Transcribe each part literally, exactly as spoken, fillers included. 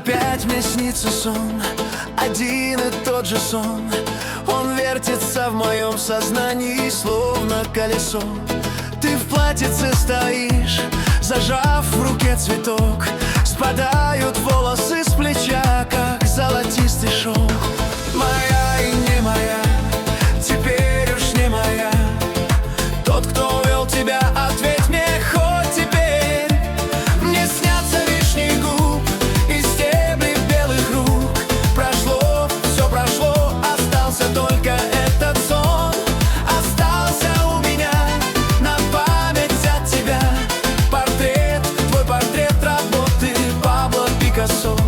Опять мне снится сон, один и тот же сон. Он вертится в моем сознании, словно колесо. Ты в платьице стоишь, зажав в руке цветок. Спадают волосы с плеча, как золотистый шелк. Моя и не моя, теперь уж не моя. Тот, кто вел тебя, ответь мне хоть теперь. Мне снятся вишни губ и стебли белых рук. Прошло, все прошло, остался только этот сон. Остался у меня на память от тебя портрет, твой портрет работы Пабло Пикассо.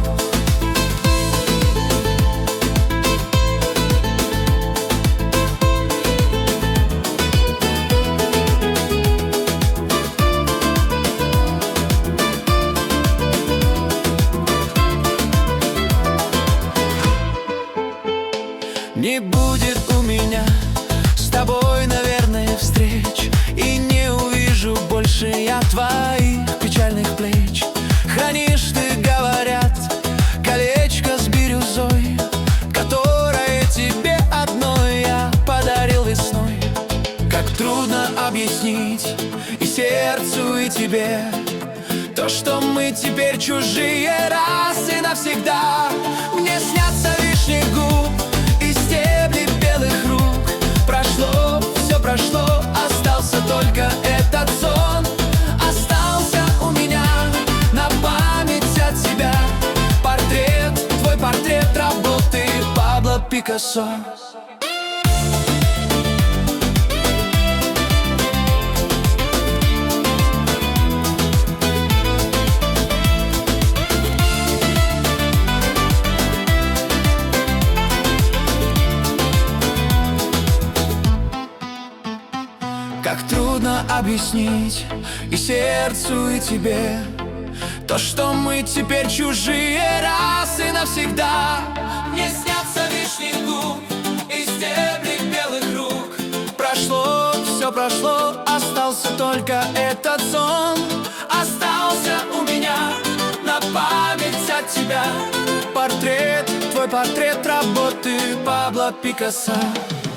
Не будет у меня с тобой, наверное, встреч, и не увижу больше я твоих печальных плеч. Хранишь ты, говорят, колечко с бирюзой, которое тебе одной я подарил весной. Как трудно объяснить и сердцу, и тебе то, что мы теперь чужие раз и навсегда. Мне снятся вишни губ и стебли белых рук. Прошло, все прошло, остался только этот сон. Остался у меня на память от тебя портрет, твой портрет работы Пабло Пикассо. Как трудно объяснить и сердцу, и тебе то, что мы теперь чужие раз и навсегда. Мне снятся вишни губ и стебли белых рук. Прошло, все прошло, остался только этот сон. Остался у меня на память от тебя портрет, твой портрет работы Пабло Пикассо.